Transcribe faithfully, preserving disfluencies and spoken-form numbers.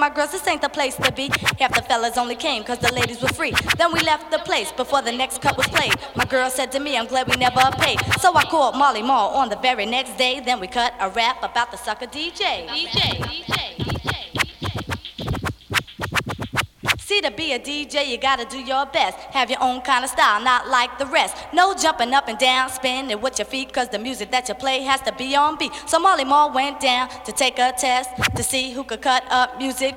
my girls, this ain't the place to be. Half the fellas only came cause the ladies were free. Then we left the place before the next cut was played. My girl said to me, I'm glad we never paid. So I called Molly Mall on the very next day. Then we cut a rap about the sucker D J. D J, D J, D J. See, to be a D J, you gotta do your best. Have your own kind of style, not like the rest. No jumping up and down, spinning with your feet, cause the music that you play has to be on beat. So Molly Mall went down to take a test to see who could cut up music